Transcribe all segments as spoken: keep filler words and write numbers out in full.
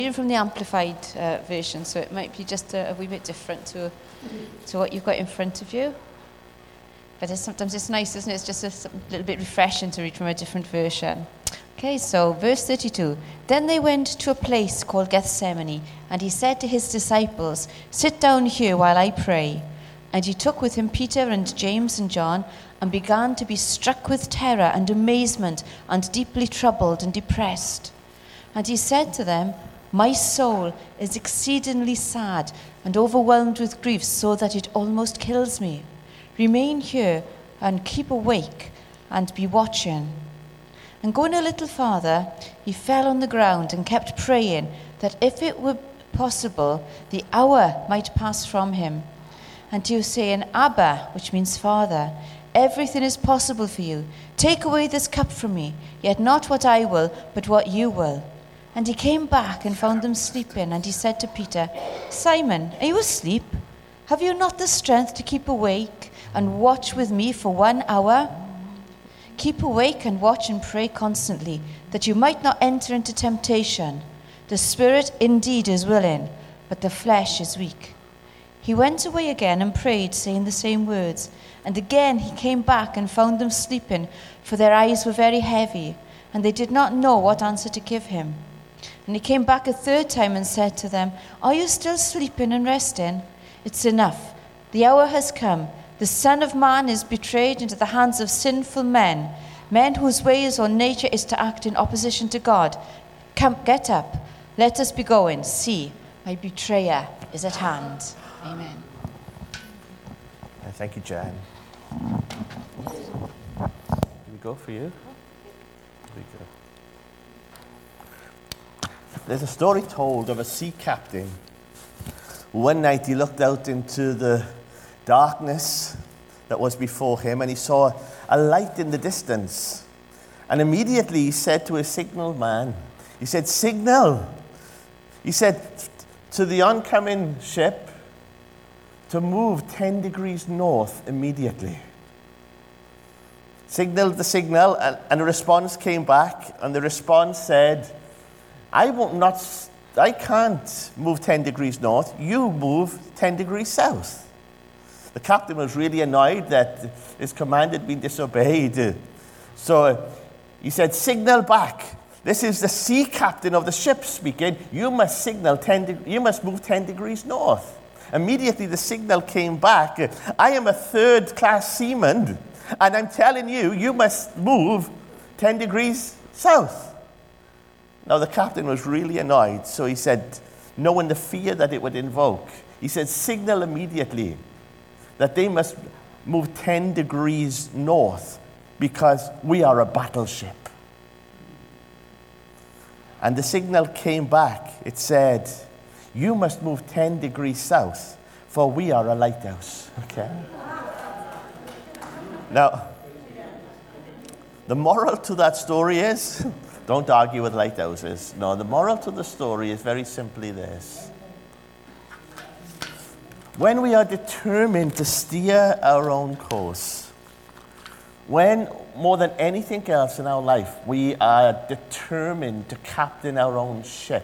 reading from the Amplified uh, version, so it might be just a, a wee bit different to to what you've got in front of you. But it's, sometimes it's nice, isn't it? It's just a little bit refreshing to read from a different version. Okay, so verse thirty-two. Then they went to a place called Gethsemane, and he said to his disciples, "Sit down here while I pray." And he took with him Peter and James and John, and began to be struck with terror and amazement, and deeply troubled and depressed. And he said to them, "My soul is exceedingly sad and overwhelmed with grief, so that it almost kills me. Remain here and keep awake and be watching." And going a little farther, he fell on the ground and kept praying that if it were possible, the hour might pass from him. And he was saying, "Abba," which means Father, "everything is possible for you. Take away this cup from me, yet not what I will, but what you will." And he came back and found them sleeping, and he said to Peter, "Simon, are you asleep? Have you not the strength to keep awake and watch with me for one hour? Keep awake and watch and pray constantly, that you might not enter into temptation. The spirit indeed is willing, but the flesh is weak." He went away again and prayed, saying the same words. And again he came back and found them sleeping, for their eyes were very heavy, and they did not know what answer to give him. And he came back a third time and said to them, "Are you still sleeping and resting? It's enough. The hour has come. The Son of Man is betrayed into the hands of sinful men, men whose ways or nature is to act in opposition to God. Come, get up. Let us be going. See, my betrayer is at hand." Amen. Thank you, Jan. Here we go for you. Here we go. There's a story told of a sea captain. One night he looked out into the darkness that was before him, and he saw a light in the distance. And immediately he said to his signal man, he said, "Signal." He said to the oncoming ship to move ten degrees north immediately. Signaled the signal, and, and a response came back, and the response said, I won't not, I can't move ten degrees north. You move ten degrees south." The captain was really annoyed that his command had been disobeyed. So he said, "Signal back. This is the sea captain of the ship speaking. You must signal ten. De- you must move ten degrees north." Immediately the signal came back. "I am a third-class seaman, and I'm telling you, you must move ten degrees south." Now the captain was really annoyed, so he said, knowing the fear that it would invoke, he said, "Signal immediately that they must move ten degrees north, because we are a battleship." And the signal came back. It said, "You must move ten degrees south, for we are a lighthouse." Okay? Now, the moral to that story is, don't argue with lighthouses. No, the moral to the story is very simply this. When we are determined to steer our own course, when more than anything else in our life, we are determined to captain our own ship,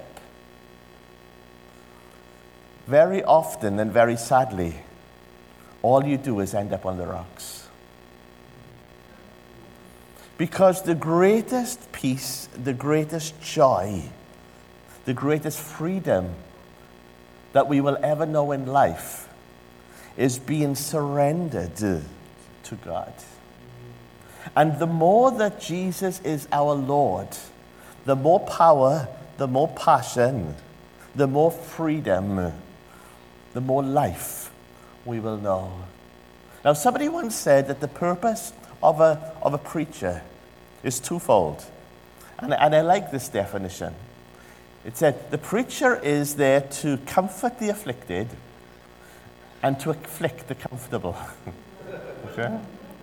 very often and very sadly, all you do is end up on the rocks. Because the greatest peace, the greatest joy, the greatest freedom that we will ever know in life is being surrendered to God. And the more that Jesus is our Lord, the more power, the more passion, the more freedom, the more life we will know. Now, somebody once said that the purpose of a, of a preacher is twofold. And, and I like this definition. It said, the preacher is there to comfort the afflicted and to afflict the comfortable. Okay?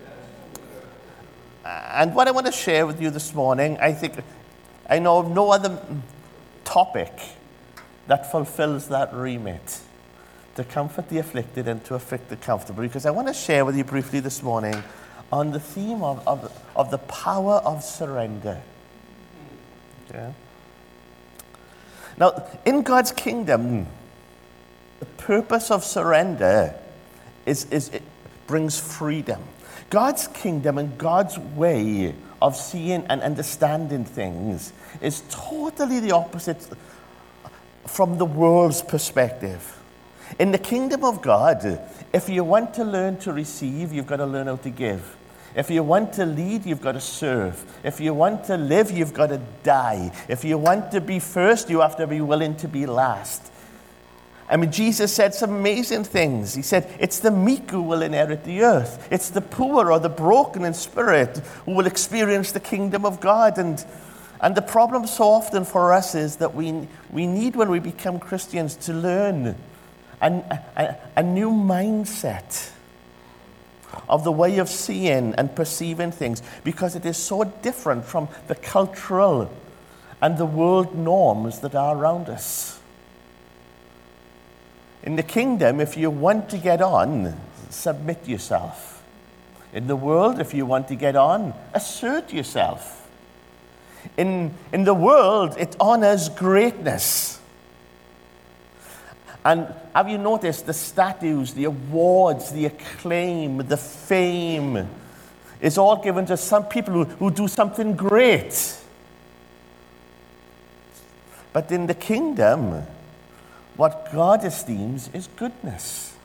And what I want to share with you this morning, I think, I know of no other topic that fulfills that remit, to comfort the afflicted and to afflict the comfortable, because I want to share with you briefly this morning on the theme of, of, of the power of surrender. Okay? Now, in God's kingdom, the purpose of surrender is, is it brings freedom. God's kingdom and God's way of seeing and understanding things is totally the opposite from the world's perspective. In the kingdom of God, if you want to learn to receive, you've got to learn how to give. If you want to lead, you've got to serve. If you want to live, you've got to die. If you want to be first, you have to be willing to be last. I mean, Jesus said some amazing things. He said, it's the meek who will inherit the earth. It's the poor or the broken in spirit who will experience the kingdom of God. And, and the problem so often for us is that we, we need, when we become Christians, to learn an, a, a new mindset of the way of seeing and perceiving things, because it is so different from the cultural and the world norms that are around us. In the kingdom, if you want to get on, submit yourself. In the world, if you want to get on, assert yourself. In, in the world, it honors greatness. And have you noticed the statues, the awards, the acclaim, the fame is all given to some people who, who do something great. But in the kingdom, what God esteems is goodness.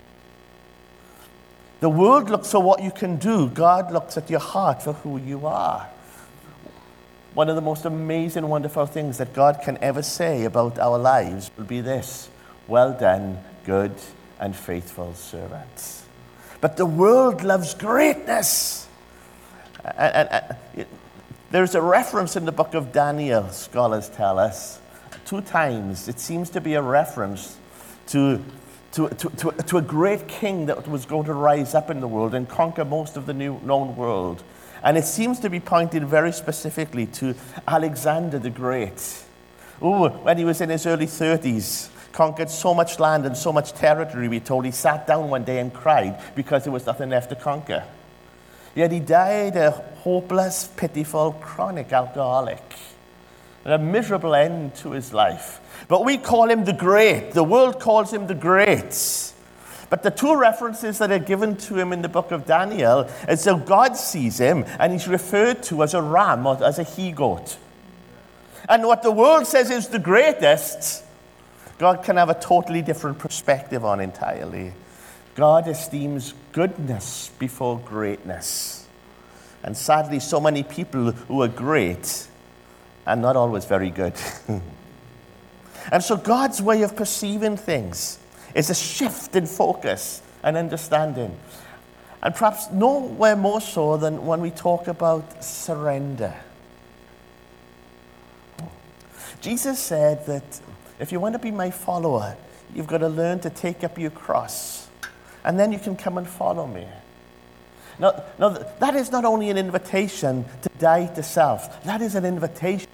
The world looks for what you can do. God looks at your heart for who you are. One of the most amazing, wonderful things that God can ever say about our lives will be this: well done, good and faithful servants. But the world loves greatness. And, and, and, there's a reference in the book of Daniel, scholars tell us. Two times it seems to be a reference to, to, to, to, to a great king that was going to rise up in the world and conquer most of the new known world. And it seems to be pointed very specifically to Alexander the Great, who, when he was in his early thirties, conquered so much land and so much territory, we told, he sat down one day and cried because there was nothing left to conquer. Yet he died a hopeless, pitiful, chronic alcoholic. And a miserable end to his life. But we call him the Great. The world calls him the Great. But the two references that are given to him in the book of Daniel is so God sees him and he's referred to as a ram or as a he-goat. And what the world says is the greatest, God can have a totally different perspective on entirely. God esteems goodness before greatness. And sadly, so many people who are great are not always very good. And so God's way of perceiving things is a shift in focus and understanding. And perhaps nowhere more so than when we talk about surrender. Jesus said that if you want to be my follower, you've got to learn to take up your cross. And then you can come and follow me. Now, now that is not only an invitation to die to self. That is an invitation.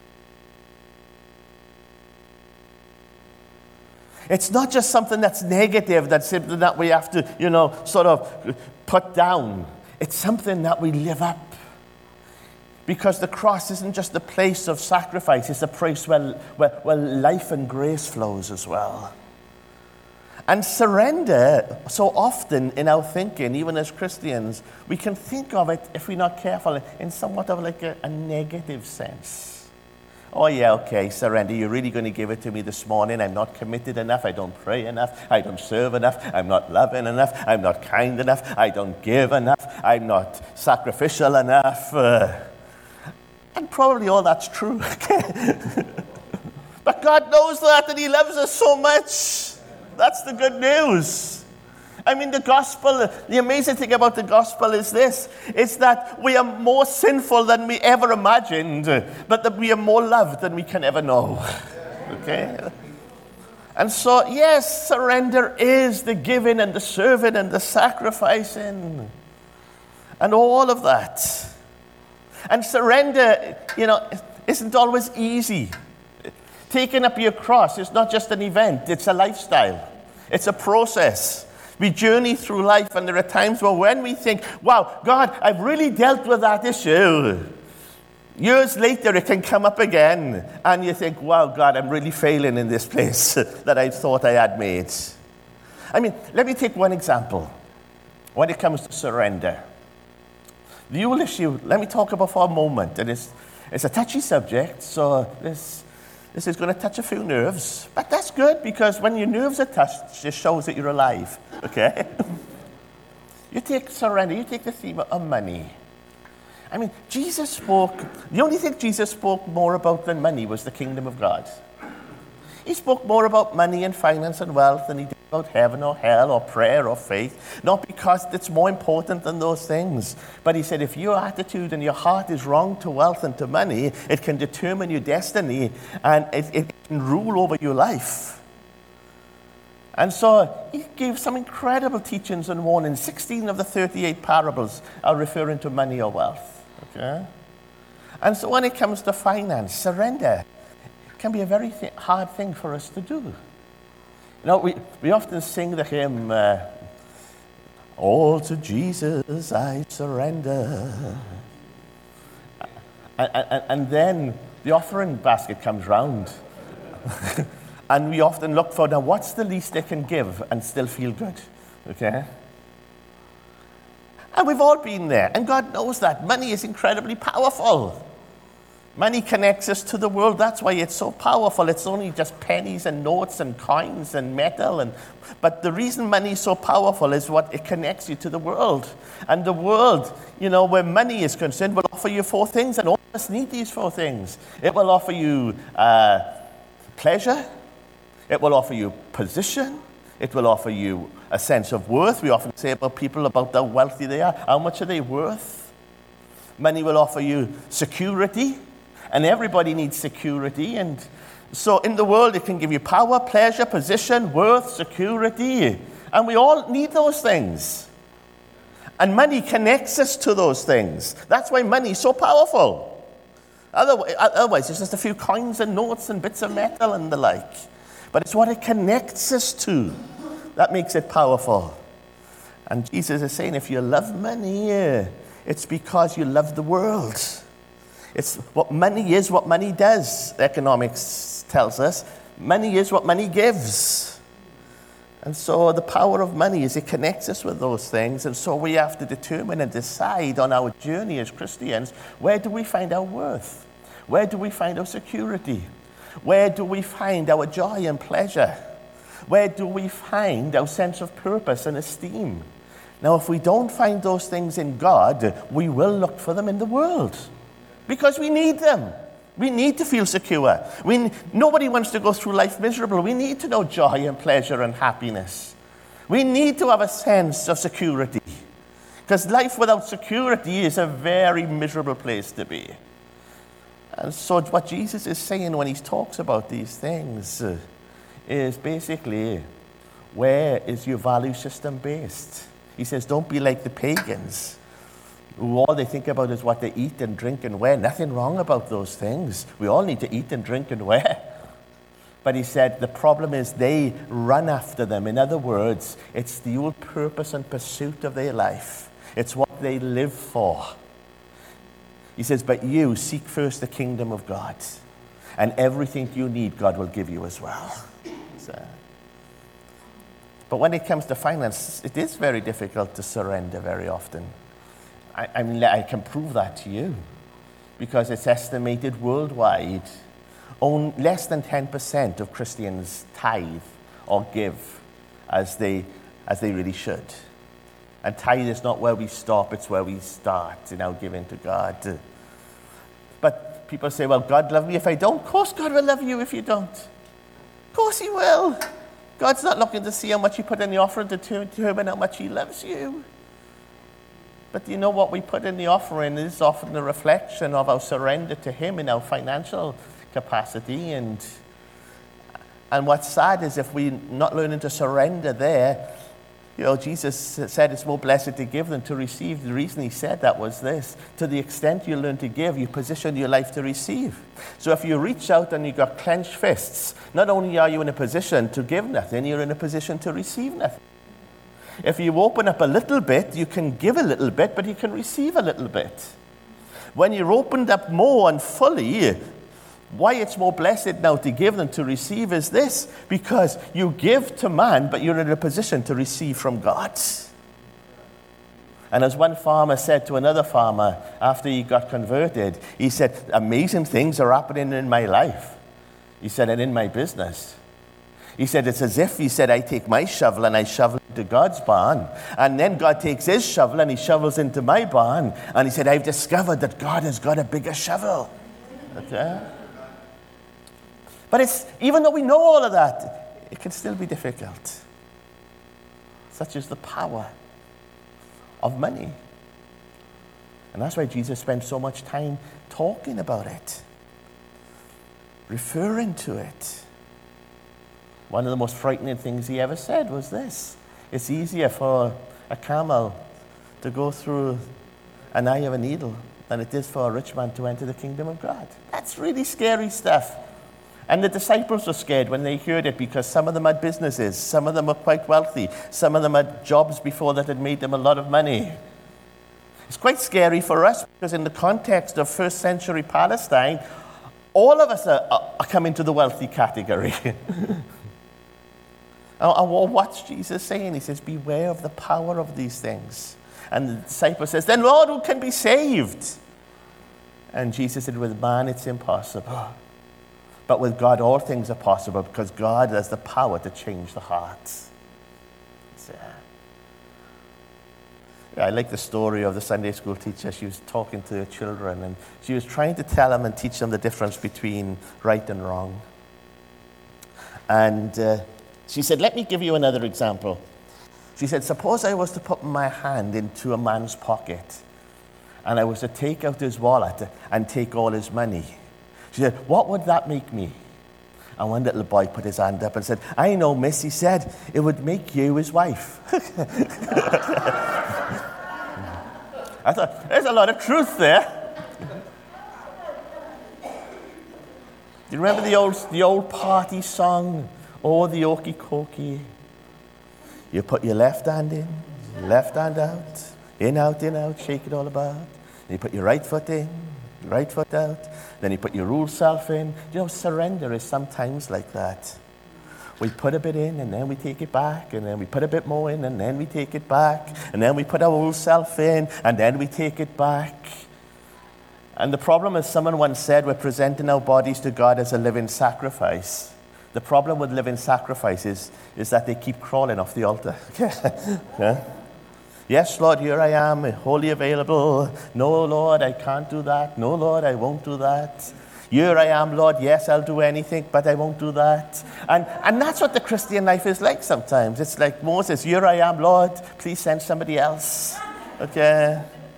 It's not just something that's negative, that's something that we have to, you know, sort of put down. It's something that we live up. Because the cross isn't just a place of sacrifice, it's a place where, where, where life and grace flows as well. And surrender, so often in our thinking, even as Christians, we can think of it, if we're not careful, in somewhat of like a, a negative sense. Oh yeah, okay, surrender, you're really going to give it to me this morning. I'm not committed enough, I don't pray enough, I don't serve enough, I'm not loving enough, I'm not kind enough, I don't give enough, I'm not sacrificial enough. Uh, and probably all that's true. But God knows that, and He loves us so much. That's the good news. I mean, the gospel, the amazing thing about the gospel is this. It's that we are more sinful than we ever imagined, but that we are more loved than we can ever know. Okay? And so, yes, surrender is the giving and the serving and the sacrificing and all of that. And surrender, you know, isn't always easy. Taking up your cross is not just an event, it's a lifestyle. It's a process. We journey through life, and there are times where when we think, wow, God, I've really dealt with that issue, Years later, it can come up again, and you think, wow, God, I'm really failing in this place that I thought I had made. I mean, let me take one example when it comes to surrender. The whole issue, let me talk about for a moment, and it's, it's a touchy subject, so this, this is going to touch a few nerves, but that's good, because when your nerves are touched, it shows that you're alive, okay? You take surrender, you take the theme of money. I mean, Jesus spoke, the only thing Jesus spoke more about than money was the kingdom of God. He spoke more about money and finance and wealth than he did about heaven or hell or prayer or faith. Not because it's more important than those things, but he said if your attitude and your heart is wrong to wealth and to money, it can determine your destiny and it, it can rule over your life. And so he gave some incredible teachings and warnings. sixteen of the thirty-eight parables are referring to money or wealth. Okay? And so when it comes to finance, surrender can be a very th- hard thing for us to do. You know, we, we often sing the hymn, uh, all to Jesus I surrender. And, and, and then the offering basket comes round. And we often look for, now what's the least they can give and still feel good? Okay? And we've all been there, and God knows that. Money is incredibly powerful. Money connects us to the world. That's why it's so powerful. It's only just pennies and notes and coins and metal. And, but the reason money is so powerful is what it connects you to the world. And the world, you know, where money is concerned, will offer you four things, and all of us need these four things. It will offer you uh, pleasure. It will offer you position. It will offer you a sense of worth. We often say about people about how wealthy they are. How much are they worth? Money will offer you security. And everybody needs security. And so in the world, it can give you power, pleasure, position, worth, security. And we all need those things. And money connects us to those things. That's why money is so powerful. Otherwise, otherwise, it's just a few coins and notes and bits of metal and the like. But it's what it connects us to that makes it powerful. And Jesus is saying, if you love money, it's because you love the world. It's what money is, what money does, economics tells us. Money is what money gives. And so the power of money is it connects us with those things. And so we have to determine and decide on our journey as Christians, where do we find our worth? Where do we find our security? Where do we find our joy and pleasure? Where do we find our sense of purpose and esteem? Now, if we don't find those things in God, we will look for them in the world. Because we need them. We need to feel secure. We, nobody wants to go through life miserable. We need to know joy and pleasure and happiness. We need to have a sense of security. Because life without security is a very miserable place to be. And so what Jesus is saying when he talks about these things uh, is basically, where is your value system based? He says, don't be like the pagans, who all they think about is what they eat and drink and wear. Nothing wrong about those things. We all need to eat and drink and wear. But he said the problem is they run after them. In other words, it's the old purpose and pursuit of their life. It's what they live for. He says, but you seek first the kingdom of God, and everything you need, God will give you as well. So, but when it comes to finance, it is very difficult to surrender very often. I, I mean, I can prove that to you, because it's estimated worldwide, only less than ten percent of Christians tithe or give as they, as they really should. And tithe is not where we stop, it's where we start in our giving to God. But people say, well, God love me if I don't. Of course God will love you if you don't. Of course he will. God's not looking to see how much you put in the offering to determine how much he loves you. But you know what we put in the offering is often a reflection of our surrender to him in our financial capacity. And, and what's sad is if we're not learning to surrender there, you know, Jesus said it's more blessed to give than to receive. The reason he said that was this: to the extent you learn to give, you position your life to receive. So if you reach out and you've got clenched fists, not only are you in a position to give nothing, you're in a position to receive nothing. If you open up a little bit, you can give a little bit, but you can receive a little bit. When you're opened up more and fully, why it's more blessed now to give than to receive is this, because you give to man, but you're in a position to receive from God. And as one farmer said to another farmer after he got converted, he said, amazing things are happening in my life. He said, and in my business. He said, it's as if, he said, I take my shovel and I shovel into God's barn. And then God takes his shovel and he shovels into my barn. And he said, I've discovered that God has got a bigger shovel. Okay? But it's, even though we know all of that, it can still be difficult. Such is the power of money. And that's why Jesus spent so much time talking about it, referring to it. One of the most frightening things he ever said was this: it's easier for a camel to go through an eye of a needle than it is for a rich man to enter the kingdom of God. That's really scary stuff. And the disciples were scared when they heard it, because some of them had businesses, some of them were quite wealthy, some of them had jobs before that had made them a lot of money. It's quite scary for us, because in the context of first century Palestine, all of us are, are coming to the wealthy category. And what's Jesus saying? He says, beware of the power of these things. And the disciple says, then Lord, who can be saved? And Jesus said, with man it's impossible. But with God all things are possible, because God has the power to change the hearts. So, yeah, I like the story of the Sunday school teacher. She was talking to her children, and she was trying to tell them and teach them the difference between right and wrong. And uh, she said, let me give you another example. She said, suppose I was to put my hand into a man's pocket, and I was to take out his wallet and take all his money. She said, what would that make me? And one little boy put his hand up and said, I know, miss. He said, it would make you his wife. I thought, there's a lot of truth there. Do you remember the old, the old party song, Oh, the Okie Kokie? You put your left hand in, left hand out, in, out, in, out, shake it all about. And you put your right foot in, right foot out. Then you put your rule self in. You know, surrender is sometimes like that. We put a bit in, and then we take it back, and then we put a bit more in, and then we take it back, and then we put our rule self in, and then we take it back. And the problem, as someone once said, we're presenting our bodies to God as a living sacrifice. The problem with living sacrifices is that they keep crawling off the altar. Yeah? Yes, Lord, here I am, wholly available. No, Lord, I can't do that. No, Lord, I won't do that. Here I am, Lord, yes, I'll do anything, but I won't do that. And, and that's what the Christian life is like sometimes. It's like Moses, here I am, Lord, please send somebody else. Okay?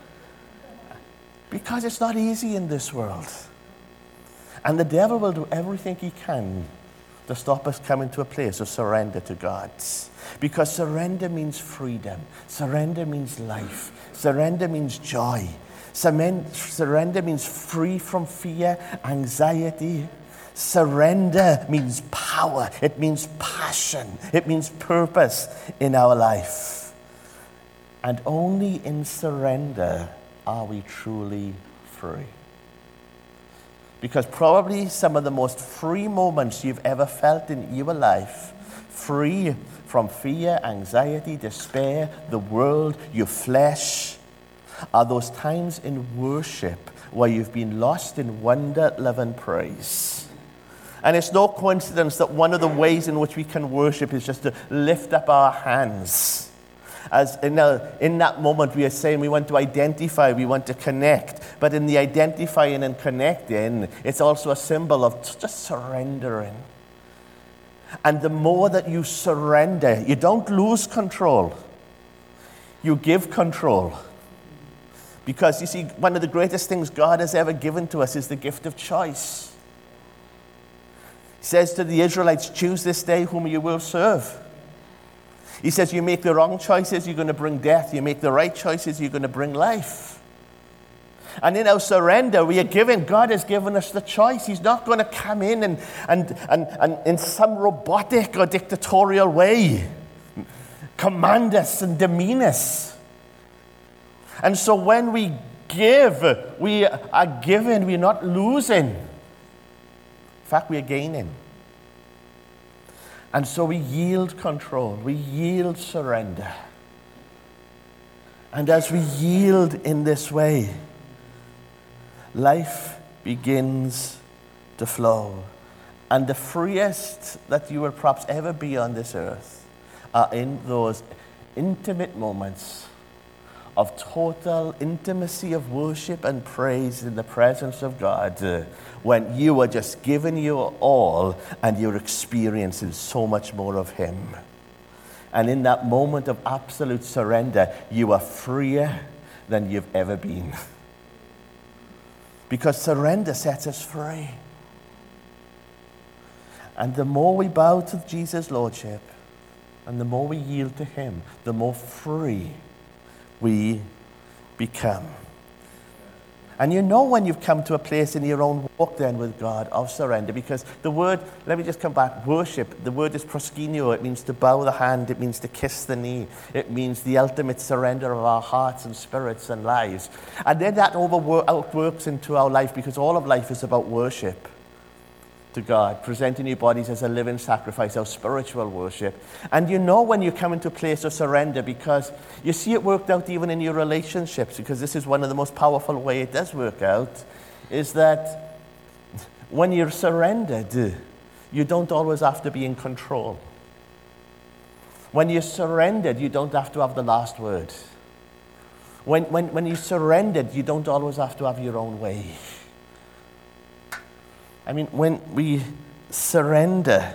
Because it's not easy in this world. And the devil will do everything he can to stop us coming to a place of surrender to God. Because surrender means freedom. Surrender means life. Surrender means joy. Surrender means free from fear, anxiety. Surrender means power. It means passion. It means purpose in our life. And only in surrender are we truly free. Because probably some of the most free moments you've ever felt in your life, free from fear, anxiety, despair, the world, your flesh, are those times in worship where you've been lost in wonder, love, and praise. And it's no coincidence that one of the ways in which we can worship is just to lift up our hands. As in, a, in that moment we are saying we want to identify, we want to connect. But in the identifying and connecting, it's also a symbol of just surrendering. And the more that you surrender, you don't lose control. You give control. Because you see, one of the greatest things God has ever given to us is the gift of choice. He says to the Israelites, choose this day whom you will serve. He says, you make the wrong choices, you're going to bring death. You make the right choices, you're going to bring life. And in our surrender, we are given, God has given us the choice. He's not going to come in and, and, and, and in some robotic or dictatorial way command us and demean us. And so when we give. We are giving. We're not losing. In fact, we are gaining. And so we yield control. We yield surrender. And as we yield in this way, life begins to flow. And the freest that you will perhaps ever be on this earth are in those intimate moments of total intimacy of worship and praise in the presence of God, uh, when you are just giving your all and you're experiencing so much more of Him. And in that moment of absolute surrender, you are freer than you've ever been. Because surrender sets us free. And the more we bow to Jesus' Lordship, and the more we yield to Him, the more free we become. And you know when you've come to a place in your own walk then with God of surrender, because the word, let me just come back, worship, the word is proskuneo. It means to bow the hand, it means to kiss the knee, it means the ultimate surrender of our hearts and spirits and lives. And then that over outworks into our life, because all of life is about worship to God, presenting your bodies as a living sacrifice, our spiritual worship. And you know when you come into a place of surrender, because you see it worked out even in your relationships, because this is one of the most powerful ways it does work out, is that when you're surrendered, you don't always have to be in control. When you're surrendered, you don't have to have the last word. When, when, when you're surrendered, you don't always have to have your own way. I mean, when we surrender,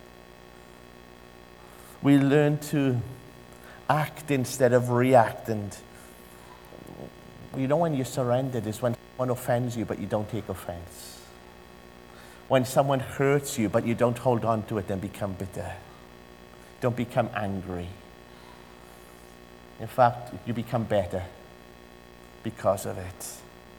we learn to act instead of react. And you know when you're surrendered is when someone offends you, but you don't take offense. When someone hurts you, but you don't hold on to it and become bitter. Don't become angry. In fact, you become better because of it.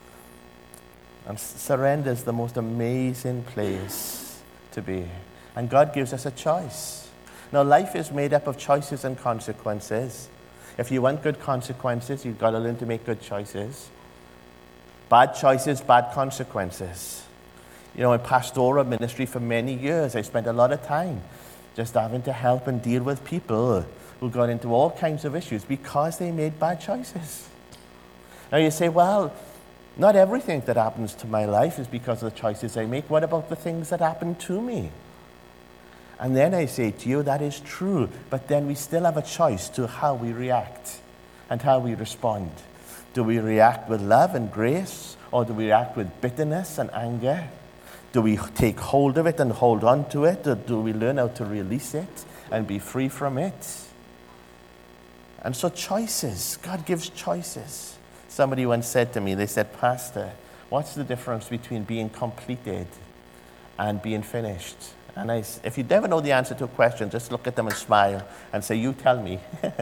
And surrender is the most amazing place to be. And God gives us a choice. Now, life is made up of choices and consequences. If you want good consequences, you've got to learn to make good choices. Bad choices, bad consequences. You know, in pastoral ministry for many years, I spent a lot of time just having to help and deal with people who got into all kinds of issues because they made bad choices. Now you say, well, not everything that happens to my life is because of the choices I make. What about the things that happen to me? And then I say to you, that is true. But then we still have a choice to how we react and how we respond. Do we react with love and grace? Or do we react with bitterness and anger? Do we take hold of it and hold on to it? Or do we learn how to release it and be free from it? And so choices. God gives choices. Somebody once said to me, they said, Pastor, what's the difference between being completed and being finished? And I, if you never know the answer to a question, just look at them and smile and say, you tell me.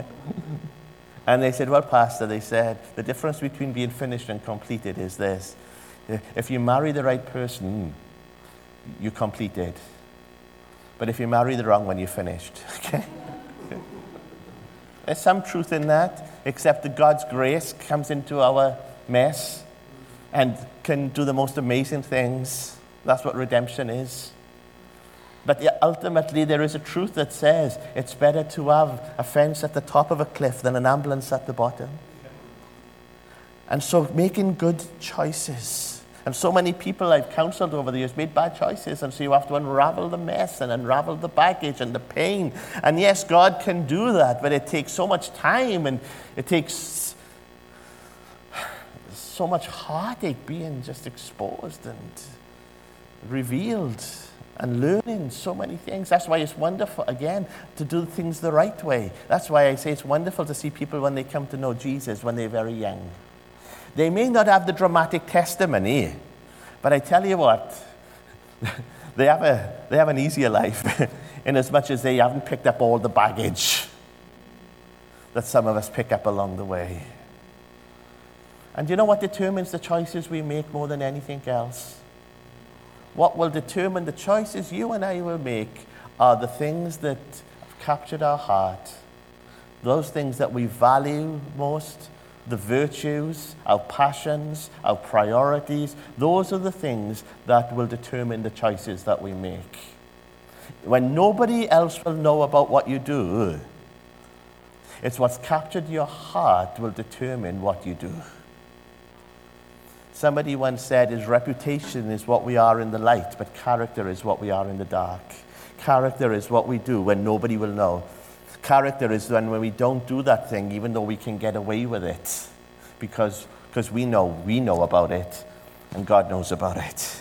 And they said, well, Pastor, they said, the difference between being finished and completed is this. If you marry the right person, you're completed. But if you marry the wrong one, you're finished. Okay? There's some truth in that, except that God's grace comes into our mess and can do the most amazing things. That's what redemption is. But ultimately, there is a truth that says it's better to have a fence at the top of a cliff than an ambulance at the bottom. And so making good choices. And so many people I've counseled over the years made bad choices, and so you have to unravel the mess and unravel the baggage and the pain. And yes, God can do that, but it takes so much time, and it takes so much heartache being just exposed and revealed and learning so many things. That's why it's wonderful, again, to do things the right way. That's why I say it's wonderful to see people when they come to know Jesus when they're very young. They may not have the dramatic testimony, but I tell you what, they have a they have an easier life in as much as they haven't picked up all the baggage that some of us pick up along the way. And you know what determines the choices we make more than anything else? What will determine the choices you and I will make are the things that have captured our heart, those things that we value most, the virtues, our passions, our priorities, those are the things that will determine the choices that we make. When nobody else will know about what you do, it's what's captured your heart will determine what you do. Somebody once said, his reputation is what we are in the light, but character is what we are in the dark. Character is what we do when nobody will know. Character is when, when we don't do that thing, even though we can get away with it, because, because we know we know about it, and God knows about it.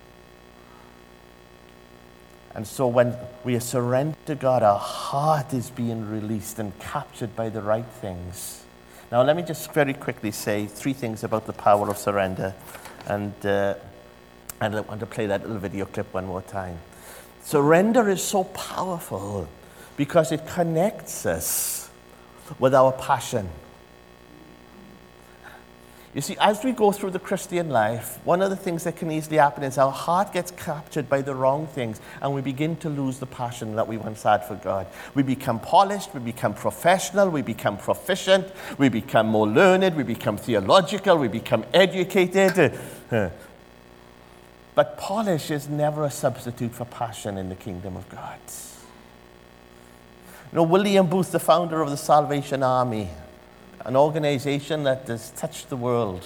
And so when we are surrendered to God, our heart is being released and captured by the right things. Now, let me just very quickly say three things about the power of surrender. And, uh, and I want to play that little video clip one more time. Surrender is so powerful because it connects us with our passion. You see, as we go through the Christian life, one of the things that can easily happen is our heart gets captured by the wrong things, and we begin to lose the passion that we once had for God. We become polished, we become professional, we become proficient, we become more learned, we become theological, we become educated. But polish is never a substitute for passion in the kingdom of God. You know, William Booth, the founder of the Salvation Army, an organization that has touched the world.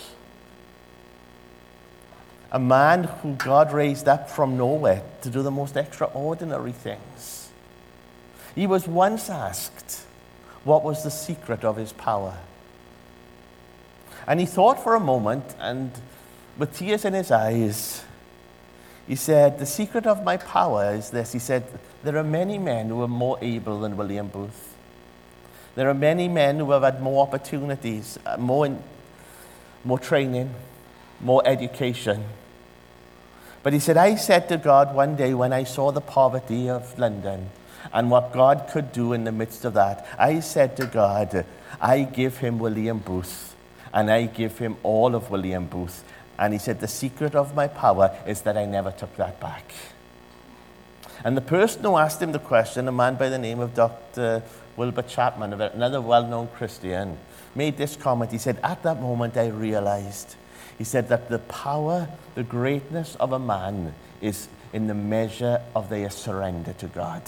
A man who God raised up from nowhere to do the most extraordinary things. He was once asked, what was the secret of his power? And he thought for a moment, and with tears in his eyes, he said, the secret of my power is this. He said, there are many men who are more able than William Booth. There are many men who have had more opportunities, more, in, more training, more education. But he said, I said to God one day when I saw the poverty of London and what God could do in the midst of that, I said to God, I give him William Booth, and I give him all of William Booth. And he said, the secret of my power is that I never took that back. And the person who asked him the question, a man by the name of Doctor Wilbur Chapman, another well-known Christian, made this comment. He said, at that moment I realized, he said that the power, the greatness of a man is in the measure of their surrender to God.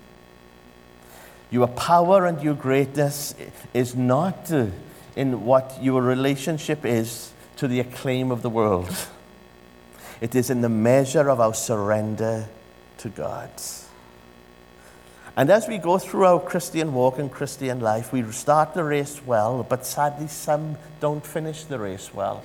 Your power and your greatness is not in what your relationship is to the acclaim of the world. It is in the measure of our surrender to God. And as we go through our Christian walk and Christian life, we start the race well, but sadly some don't finish the race well.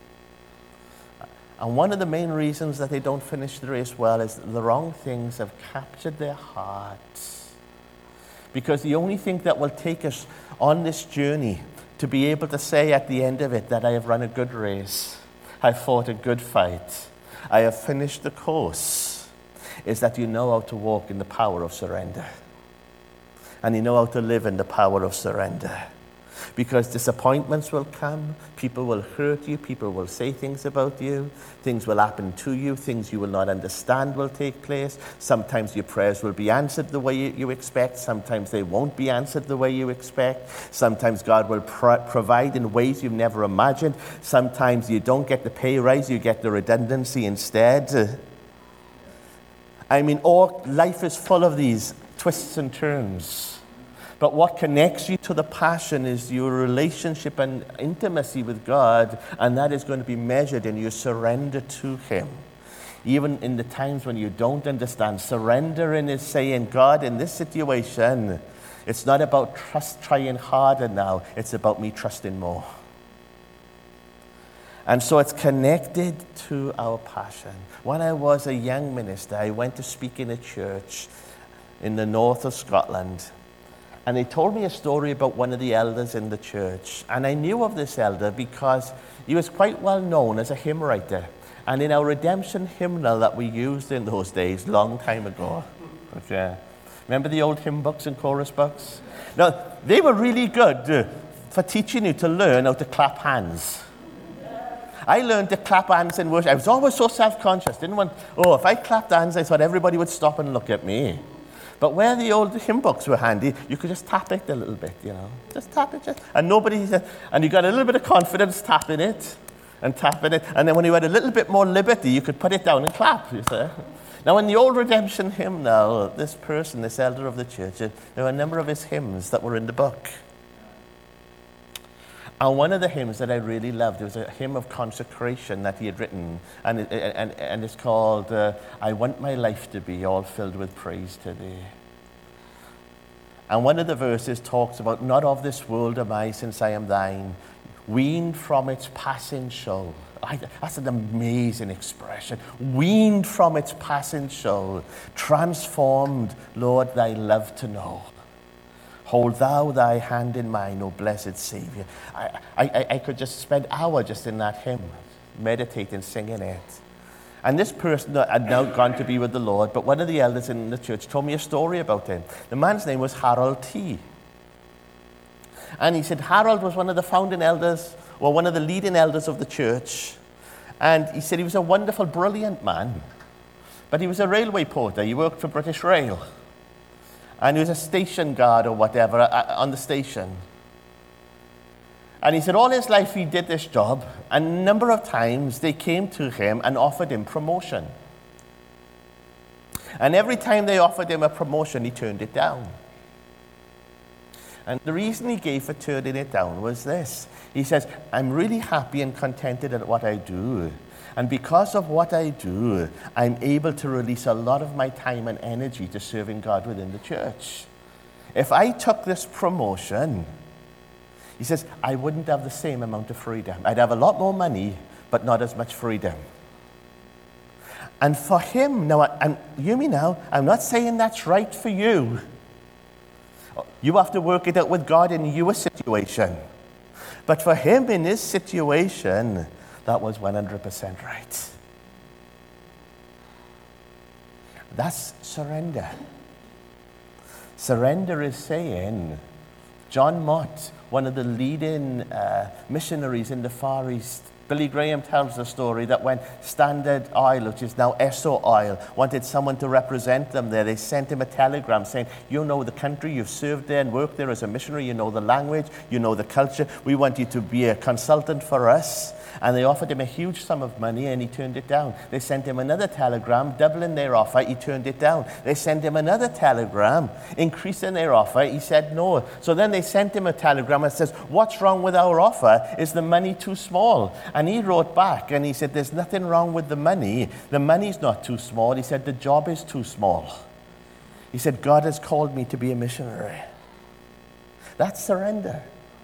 And one of the main reasons that they don't finish the race well is that the wrong things have captured their hearts. Because the only thing that will take us on this journey to be able to say at the end of it that I have run a good race, I've fought a good fight, I have finished the course, is that you know how to walk in the power of surrender. And you know how to live in the power of surrender. Because disappointments will come, people will hurt you, people will say things about you, things will happen to you, things you will not understand will take place. Sometimes your prayers will be answered the way you expect, sometimes they won't be answered the way you expect. Sometimes God will pro- provide in ways you've never imagined. Sometimes you don't get the pay rise, you get the redundancy instead. I mean, all life is full of these twists and turns. But what connects you to the passion is your relationship and intimacy with God, and that is going to be measured in your surrender to him. Even in the times when you don't understand, surrendering is saying, God, in this situation, it's not about trust trying harder now, it's about me trusting more. And so it's connected to our passion. When I was a young minister, I went to speak in a church in the north of Scotland. And they told me a story about one of the elders in the church. And I knew of this elder because he was quite well known as a hymn writer. And in our redemption hymnal that we used in those days, long time ago, okay, remember the old hymn books and chorus books? Now, they were really good for teaching you to learn how to clap hands. I learned to clap hands in worship. I was always so self-conscious. Didn't want, oh, if I clapped hands, I thought everybody would stop and look at me. But where the old hymn books were handy, you could just tap it a little bit, you know. Just tap it, just, and nobody, and you got a little bit of confidence tapping it, and tapping it, and then when you had a little bit more liberty, you could put it down and clap, you see. Now, in the old redemption hymn now, this person, this elder of the church, there were a number of his hymns that were in the book. And one of the hymns that I really loved, it was a hymn of consecration that he had written, and, it, and, and it's called, uh, I Want My Life to Be All Filled with Praise to Thee. And one of the verses talks about, not of this world am I, since I am thine, weaned from its passing show. I, that's an amazing expression. Weaned from its passing show, transformed, Lord, thy love to know. Hold thou thy hand in mine, O blessed Savior. I, I, I could just spend hours just in that hymn, meditating, singing it. And this person had now gone to be with the Lord, but one of the elders in the church told me a story about him. The man's name was Harold T. And he said Harold was one of the founding elders, or one of the leading elders of the church. And he said he was a wonderful, brilliant man. But he was a railway porter. He worked for British Rail. And he was a station guard or whatever on the station. And he said all his life he did this job, and a number of times they came to him and offered him promotion. And every time they offered him a promotion, he turned it down. And the reason he gave for turning it down was this. He says, I'm really happy and contented at what I do. And because of what I do, I'm able to release a lot of my time and energy to serving God within the church. If I took this promotion, he says, I wouldn't have the same amount of freedom. I'd have a lot more money, but not as much freedom. And for him, now, and hear me now, I'm not saying that's right for you. You have to work it out with God in your situation. But for him, in his situation, that was one hundred percent right. That's surrender. Surrender is saying, John Mott, one of the leading uh, missionaries in the Far East, Billy Graham tells the story that when Standard Oil, which is now Esso Oil, wanted someone to represent them there, they sent him a telegram saying, you know the country, you've served there and worked there as a missionary, you know the language, you know the culture, we want you to be a consultant for us. And they offered him a huge sum of money and he turned it down. They sent him another telegram, doubling their offer, he turned it down. They sent him another telegram, increasing their offer, he said no. So then they sent him a telegram that says, what's wrong with our offer? Is the money too small? And he wrote back and he said, there's nothing wrong with the money. The money's not too small. He said, the job is too small. He said, God has called me to be a missionary. That's surrender.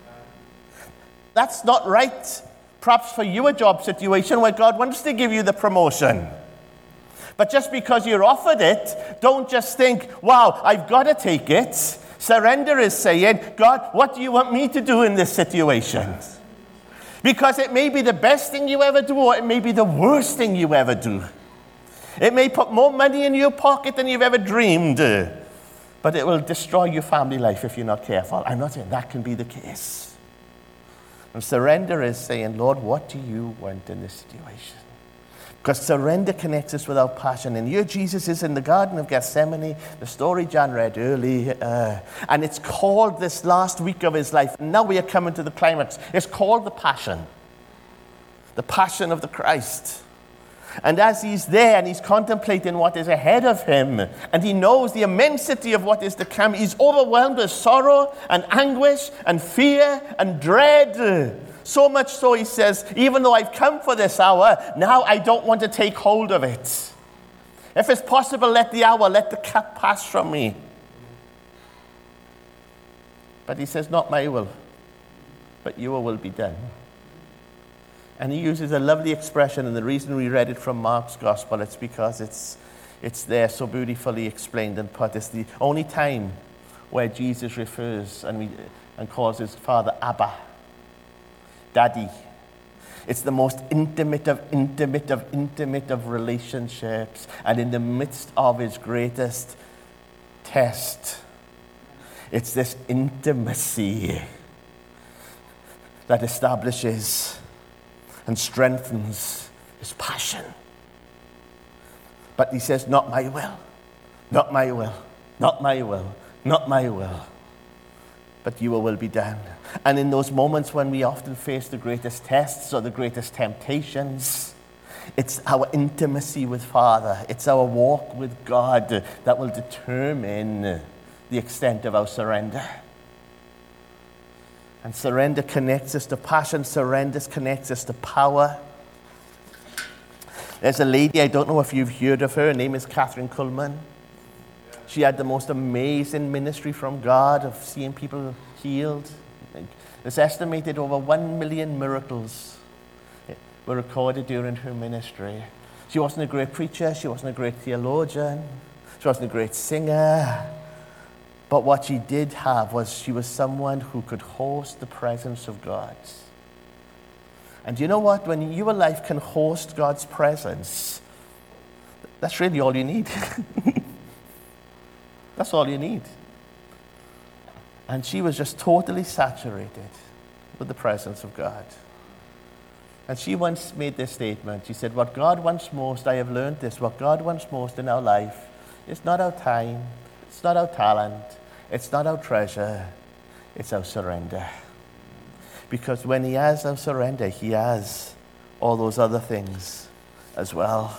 That's not right. Perhaps for you, a job situation where God wants to give you the promotion. But just because you're offered it, don't just think, wow, I've got to take it. Surrender is saying, God, what do you want me to do in this situation? Because it may be the best thing you ever do, or it may be the worst thing you ever do. It may put more money in your pocket than you've ever dreamed, but it will destroy your family life if you're not careful. I'm not saying that can be the case. And surrender is saying, Lord, what do you want in this situation? Because surrender connects us with our passion. And here Jesus is in the Garden of Gethsemane, the story John read early, uh, and it's called this last week of his life. And now we are coming to the climax. It's called the Passion. The Passion of the Christ. And as he's there and he's contemplating what is ahead of him, and he knows the immensity of what is to come, he's overwhelmed with sorrow and anguish and fear and dread. So much so, he says, even though I've come for this hour, now I don't want to take hold of it. If it's possible, let the hour, let the cup pass from me. But he says, not my will, but your will be done. And he uses a lovely expression, and the reason we read it from Mark's Gospel, it's because it's, it's there so beautifully explained and put. It's the only time where Jesus refers and, we, and calls his Father Abba, Daddy. It's the most intimate of intimate of intimate of relationships. And in the midst of his greatest test, it's this intimacy that establishes and strengthens his passion. But he says, not my will, not my will, Not my will, not my will, but your will be done. And in those moments when we often face the greatest tests or the greatest temptations, it's our intimacy with Father, it's our walk with God that will determine the extent of our surrender. And surrender connects us to passion, surrender connects us to power. There's a lady, I don't know if you've heard of her, her name is Catherine Kuhlman. She had the most amazing ministry from God of seeing people healed. It's estimated over one million miracles were recorded during her ministry. She wasn't a great preacher, she wasn't a great theologian, she wasn't a great singer. But what she did have was she was someone who could host the presence of God. And you know what? When your life can host God's presence, that's really all you need. That's all you need. And she was just totally saturated with the presence of God. And she once made this statement. She said, what God wants most, I have learned this, what God wants most in our life is not our time, it's not our talent, it's not our treasure, it's our surrender. Because when he has our surrender, he has all those other things as well.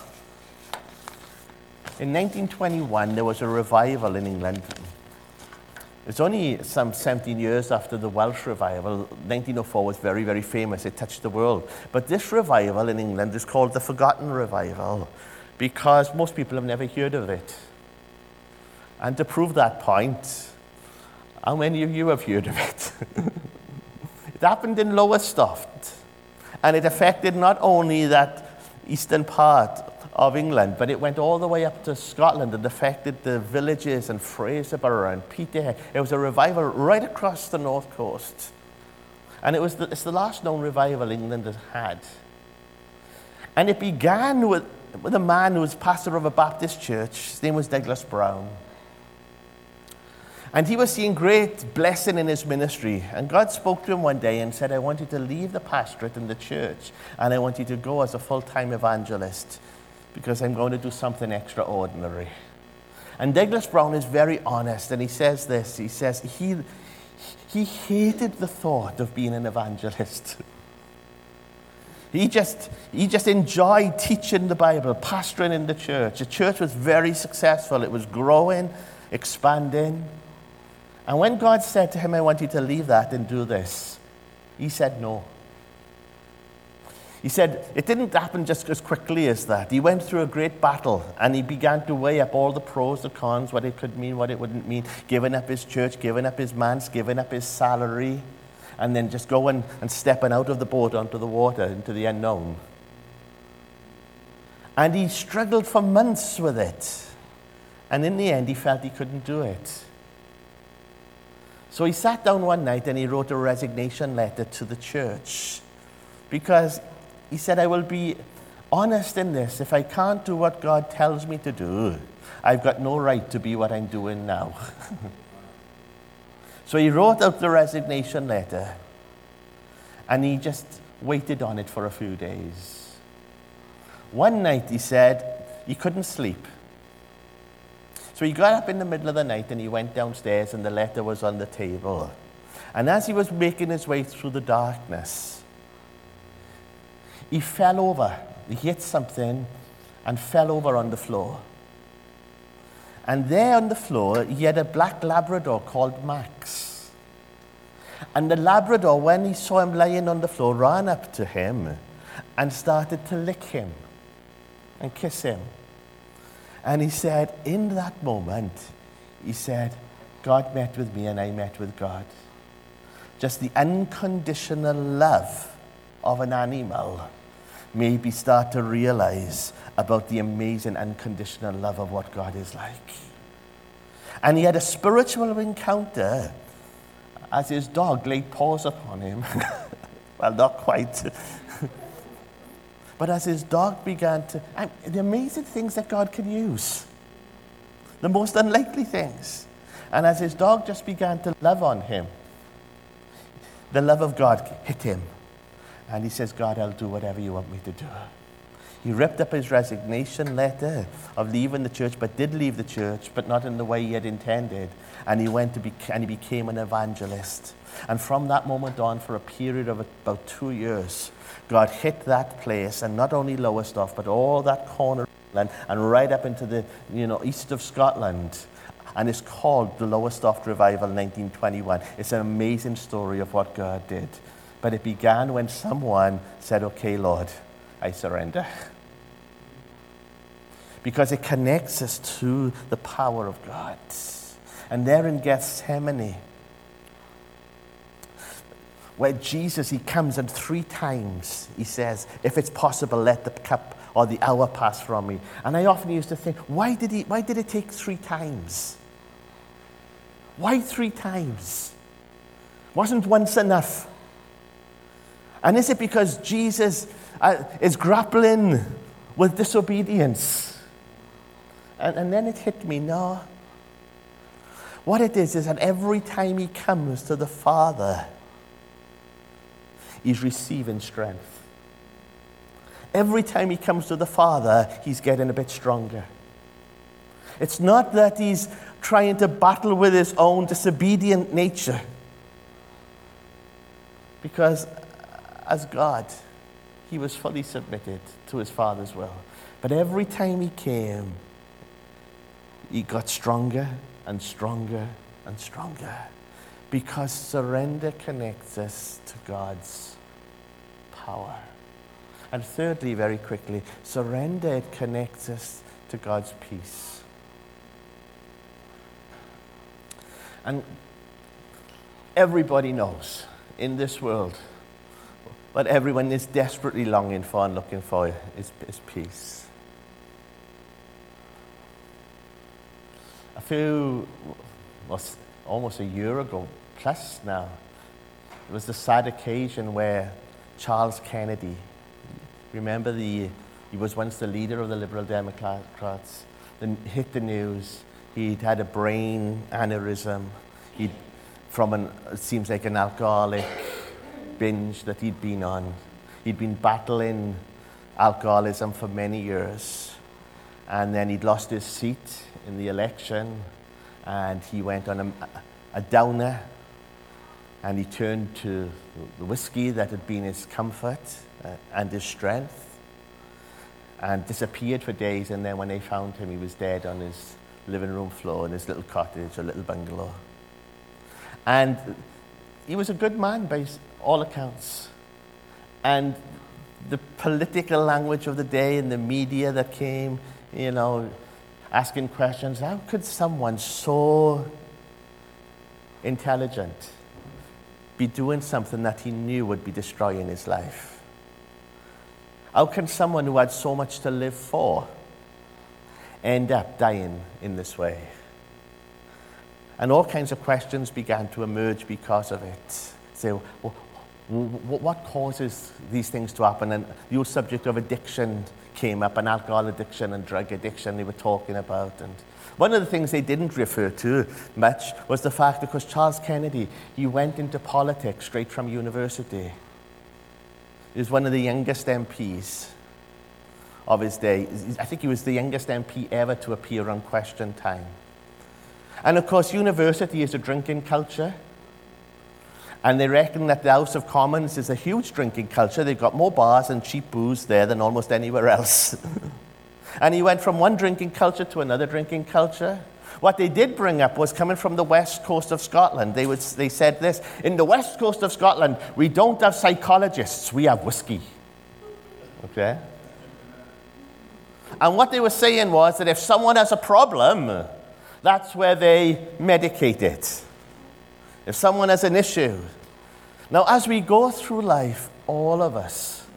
In nineteen twenty-one, there was a revival in England. It's only some seventeen years after the Welsh revival. nineteen oh four was very, very famous. It touched the world. But this revival in England is called the Forgotten Revival because most people have never heard of it. And to prove that point, how many of you have heard of it? It happened in Lowestoft. And it affected not only that eastern part of England, but it went all the way up to Scotland and affected the villages and Fraserburgh and Peterhead. It was a revival right across the north coast. And it was the, it's the last known revival England has had. And it began with, with a man who was pastor of a Baptist church. His name was Douglas Brown. And he was seeing great blessing in his ministry. And God spoke to him one day and said, I want you to leave the pastorate in the church, and I want you to go as a full-time evangelist, because I'm going to do something extraordinary. And Douglas Brown is very honest, and he says this. He says he, he hated the thought of being an evangelist. He just, he just enjoyed teaching the Bible, pastoring in the church. The church was very successful. It was growing, expanding. And when God said to him, I want you to leave that and do this, he said no. He said it didn't happen just as quickly as that. He went through a great battle, and he began to weigh up all the pros, the cons, what it could mean, what it wouldn't mean, giving up his church, giving up his manse, giving up his salary, and then just going and stepping out of the boat onto the water into the unknown. And he struggled for months with it. And in the end, he felt he couldn't do it. So he sat down one night and he wrote a resignation letter to the church, because he said, I will be honest in this. If I can't do what God tells me to do, I've got no right to be what I'm doing now. So he wrote out the resignation letter, and he just waited on it for a few days. One night, he said, he couldn't sleep. So he got up in the middle of the night and he went downstairs, and the letter was on the table. And as he was making his way through the darkness, he fell over. He hit something and fell over on the floor. And there on the floor, he had a black Labrador called Max. And the Labrador, when he saw him lying on the floor, ran up to him and started to lick him and kiss him. And he said, in that moment, he said, God met with me and I met with God. Just the unconditional love of an animal made me start to realize about the amazing unconditional love of what God is like. And he had a spiritual encounter as his dog laid paws upon him. Well, not quite. But as his dog began to, and the amazing things that God can use, the most unlikely things. And as his dog just began to love on him, the love of God hit him. And he says, God, I'll do whatever you want me to do. He ripped up his resignation letter of leaving the church, but did leave the church, but not in the way he had intended. And he went to be, and he became an evangelist. And from that moment on, for a period of about two years, God hit that place, and not only Lowestoft, but all that corner of England, and right up into the, you know, east of Scotland. And it's called the Lowestoft Revival nineteen twenty-one. It's an amazing story of what God did. But it began when someone said, okay, Lord, I surrender. Because it connects us to the power of God. And there in Gethsemane, where Jesus, he comes and three times he says, if it's possible, let the cup or the hour pass from me. And I often used to think, why did he, why did it take three times? Why three times? Wasn't once enough? And is it because Jesus uh, is grappling with disobedience? And, and then it hit me, no. What it is, is that every time he comes to the Father, he's receiving strength. Every time he comes to the Father, he's getting a bit stronger. It's not that he's trying to battle with his own disobedient nature. Because as God, he was fully submitted to his Father's will. But every time he came, he got stronger and stronger and stronger. Because surrender connects us to God's power. And thirdly, very quickly, surrender, it connects us to God's peace. And everybody knows in this world what everyone is desperately longing for and looking for is, is peace. A few, well, almost a year ago, plus now, it was the sad occasion where Charles Kennedy, remember the, he was once the leader of the Liberal Democrats, then hit the news. He'd had a brain aneurysm. He'd, from an, it seems like an alcoholic binge that he'd been on. He'd been battling alcoholism for many years. And then he'd lost his seat in the election, and he went on a, a downer, and he turned to the whiskey that had been his comfort uh, and his strength, and disappeared for days. And then when they found him, he was dead on his living room floor in his little cottage or little bungalow. And he was a good man by all accounts. And the political language of the day and the media that came, you know, asking questions, how could someone so intelligent be doing something that he knew would be destroying his life? How can someone who had so much to live for end up dying in this way? And all kinds of questions began to emerge because of it. So, well, what causes these things to happen? And the whole subject of addiction came up, and alcohol addiction and drug addiction they were talking about. And one of the things they didn't refer to much was the fact that because Charles Kennedy, he went into politics straight from university. He was one of the youngest M Ps of his day. I think he was the youngest M P ever to appear on Question Time. And of course, university is a drinking culture. And they reckon that the House of Commons is a huge drinking culture. They've got more bars and cheap booze there than almost anywhere else. And he went from one drinking culture to another drinking culture. What they did bring up was coming from the west coast of Scotland. They, would, they said this, in the west coast of Scotland, we don't have psychologists, we have whiskey. Okay? And what they were saying was that if someone has a problem, that's where they medicate it. If someone has an issue. Now, as we go through life, all of us,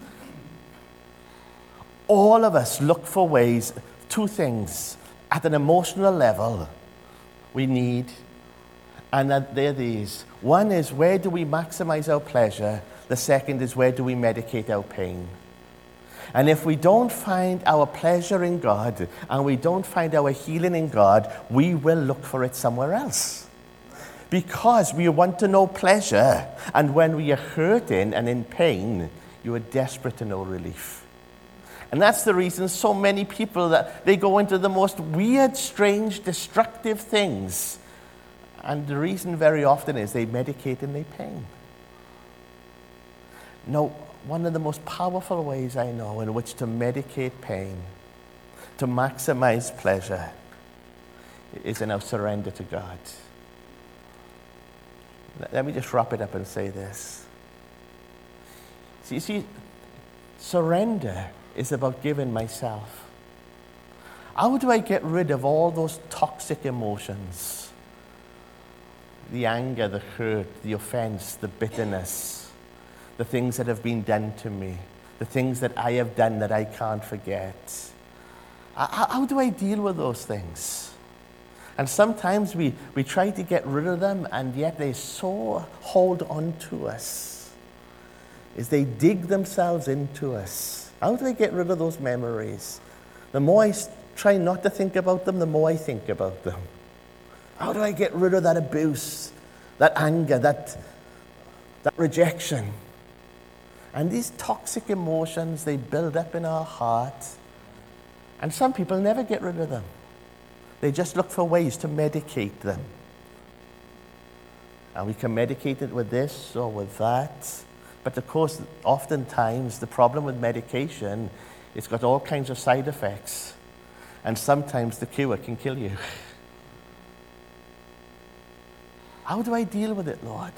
all of us look for ways, two things, at an emotional level, we need, and they're these. One is, where do we maximize our pleasure? The second is, where do we medicate our pain? And if we don't find our pleasure in God, and we don't find our healing in God, we will look for it somewhere else. Because we want to know pleasure, and when we are hurting and in pain, you are desperate to know relief. And that's the reason so many people, that they go into the most weird, strange, destructive things. And the reason very often is they medicate in their pain. No, one of the most powerful ways I know in which to medicate pain, to maximize pleasure, is in our surrender to God. Let me just wrap it up and say this. See, see, surrender is about giving myself. How do I get rid of all those toxic emotions? The anger, the hurt, the offense, the bitterness, the things that have been done to me, the things that I have done that I can't forget. How, how do I deal with those things? And sometimes we, we try to get rid of them, and yet they so hold on to us. As they dig themselves into us. How do I get rid of those memories? The more I try not to think about them, the more I think about them. How do I get rid of that abuse, that anger, that, that rejection? And these toxic emotions, they build up in our heart. And some people never get rid of them. They just look for ways to medicate them. And we can medicate it with this or with that. But of course, oftentimes, the problem with medication, it's got all kinds of side effects. And sometimes the cure can kill you. How do I deal with it, Lord?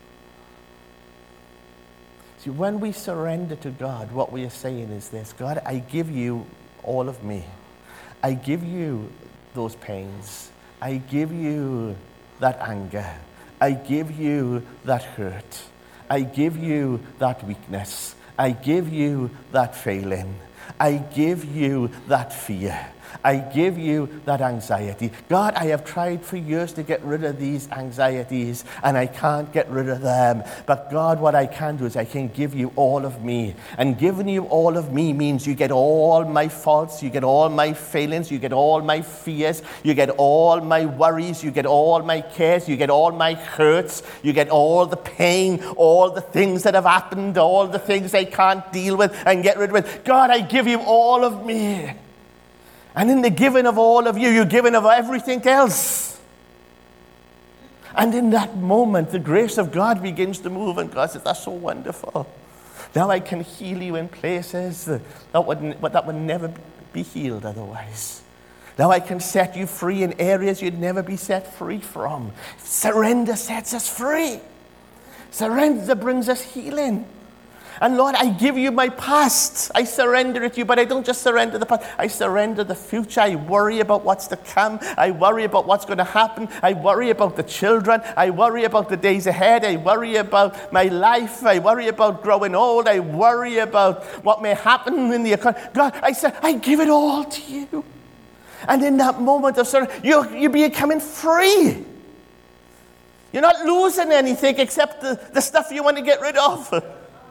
See, when we surrender to God, what we are saying is this: God, I give you all of me. I give you those pains. I give you that anger. I give you that hurt. I give you that weakness. I give you that failing. I give you that fear. I give you that anxiety. God, I have tried for years to get rid of these anxieties, and I can't get rid of them. But God, what I can do is I can give you all of me. And giving you all of me means you get all my faults, you get all my failings, you get all my fears, you get all my worries, you get all my cares, you get all my hurts, you get all the pain, all the things that have happened, all the things I can't deal with and get rid of. God, I give you all of me. And in the giving of all of you, you're giving of everything else. And in that moment, the grace of God begins to move, and God says, that's so wonderful. Now I can heal you in places that would, that would never be healed otherwise. Now I can set you free in areas you'd never be set free from. Surrender sets us free. Surrender brings us healing. And Lord, I give you my past. I surrender it to you, but I don't just surrender the past. I surrender the future. I worry about what's to come. I worry about what's going to happen. I worry about the children. I worry about the days ahead. I worry about my life. I worry about growing old. I worry about what may happen in the economy. God, I said, I give it all to you. And in that moment of surrender, you're, you're becoming free. You're not losing anything except the, the stuff you want to get rid of.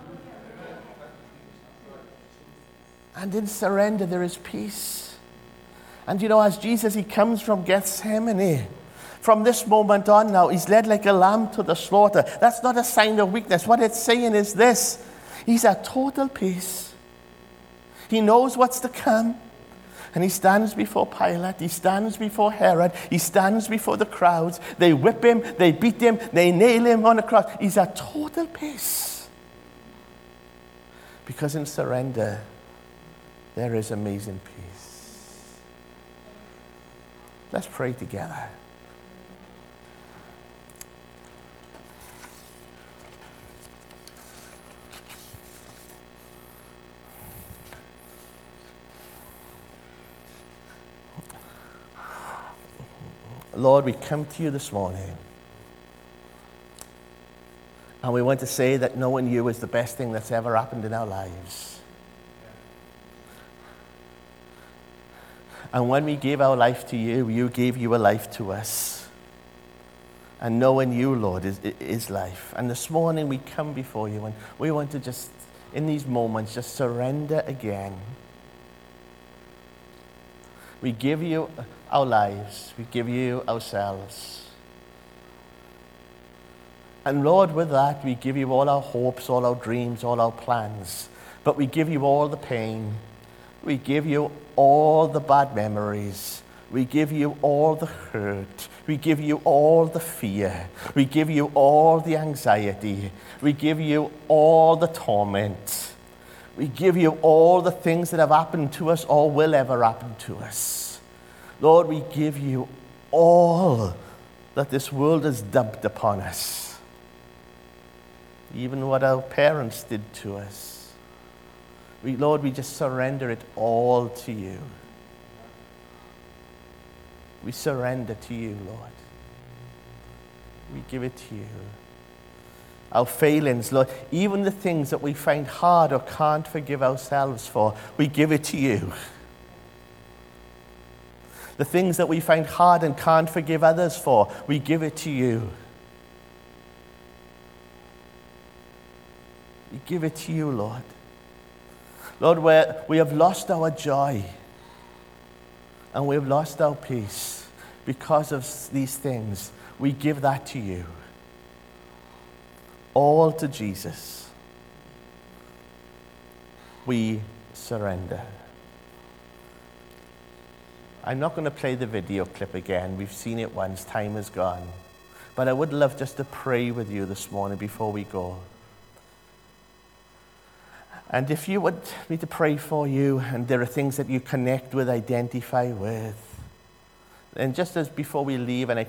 And in surrender, there is peace. And you know, as Jesus, he comes from Gethsemane, from this moment on now, he's led like a lamb to the slaughter. That's not a sign of weakness. What it's saying is this: he's at total peace. He knows what's to come. And he stands before Pilate. He stands before Herod. He stands before the crowds. They whip him. They beat him. They nail him on a cross. He's at total peace. Because in surrender, there is amazing peace. Let's pray together. Lord, we come to you this morning, and we want to say that knowing you is the best thing that's ever happened in our lives. And when we gave our life to you, you gave your life to us. And knowing you, Lord, is, is life. And this morning we come before you, and we want to just, in these moments, just surrender again. We give you our lives. We give you ourselves. And Lord, with that, we give you all our hopes, all our dreams, all our plans. But we give you all the pain. We give you all the bad memories. We give you all the hurt. We give you all the fear. We give you all the anxiety. We give you all the torment. We give you all the things that have happened to us or will ever happen to us. Lord, we give you all that this world has dumped upon us. Even what our parents did to us. We, Lord, we just surrender it all to you. We surrender to you, Lord. We give it to you. Our failings, Lord, even the things that we find hard or can't forgive ourselves for, we give it to you. The things that we find hard and can't forgive others for, we give it to you. We give it to you, Lord. Lord, where we have lost our joy and we have lost our peace because of these things, we give that to you. All to Jesus. We surrender. I'm not going to play the video clip again. We've seen it once. Time is gone. But I would love just to pray with you this morning before we go. And if you want me to pray for you and there are things that you connect with, identify with, then just as before we leave and I